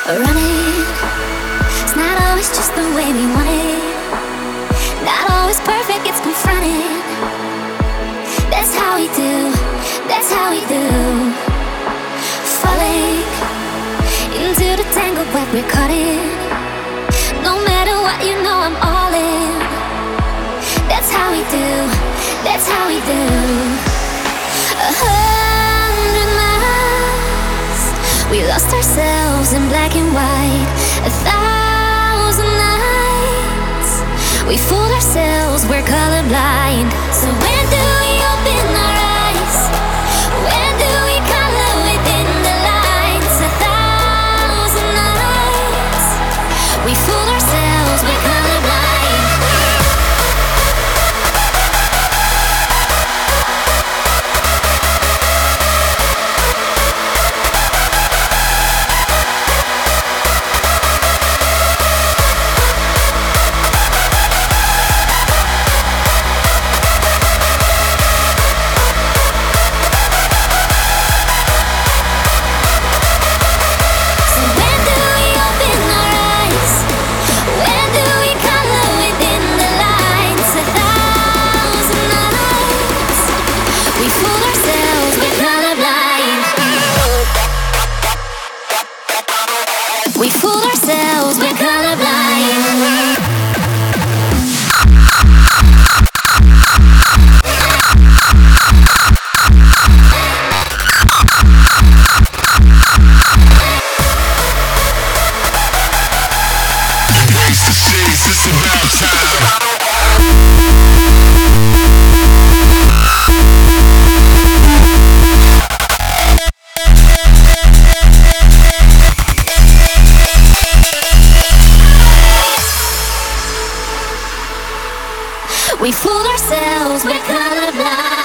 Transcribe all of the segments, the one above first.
running. It's not always just the way we want it. Not always perfect, it's confronting. That's how we do, that's how we do. Falling into the tangle web we're caught in. No matter what, you know I'm all in. That's how we do, that's how we do. 100 miles, we lost ourselves in black and white. 1,000 nights, we fooled ourselves, we're colorblind. So when do we open our eyes? When do we color within the lines? 1,000 nights, we fooled ourselves, we're colorblind. We fooled ourselves, we're colorblind. Gangsta shades, it's about time. We fooled ourselves, we're colorblind.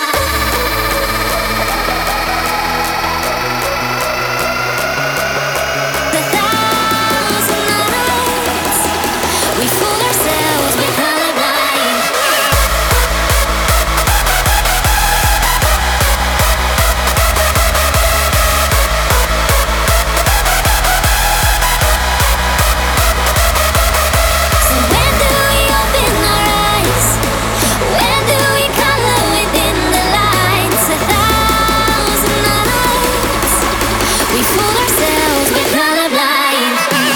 The 1,000 nights, we fooled ourselves, we're colorblind. So when do we open our eyes? When do we color within the lines? 1,000 nights, we fooled ourselves, we're colorblind.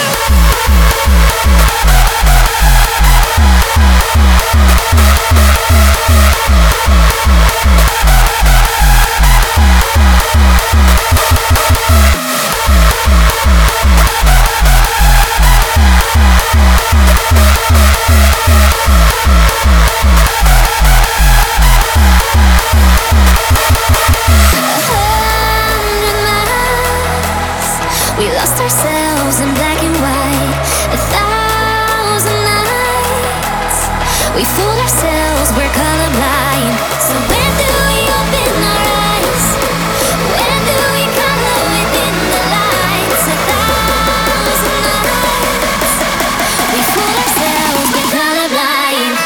We lost ourselves in black and white. 1,000 nights, we fooled ourselves, we're colorblind. So when do we open our eyes? When do we color within the lines? 1,000 nights, we fooled ourselves, we're colorblind.